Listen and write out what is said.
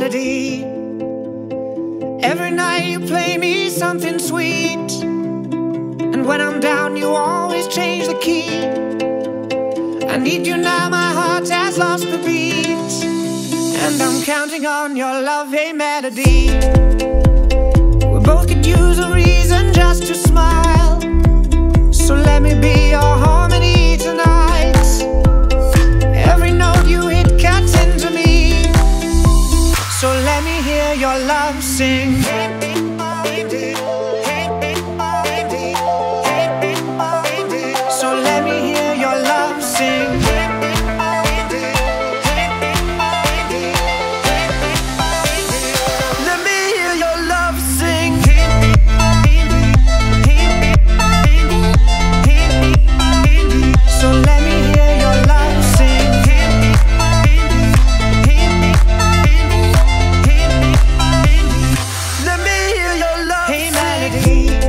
melody. Every night you play me something sweet, and when I'm down you always change the key. I need you now, my heart has lost the beat, and I'm counting on your love, hey melody. We both could use a reason just to smile, so let me be your harmony tonight. Every note you hit cuts into me, so let me hear your love sing.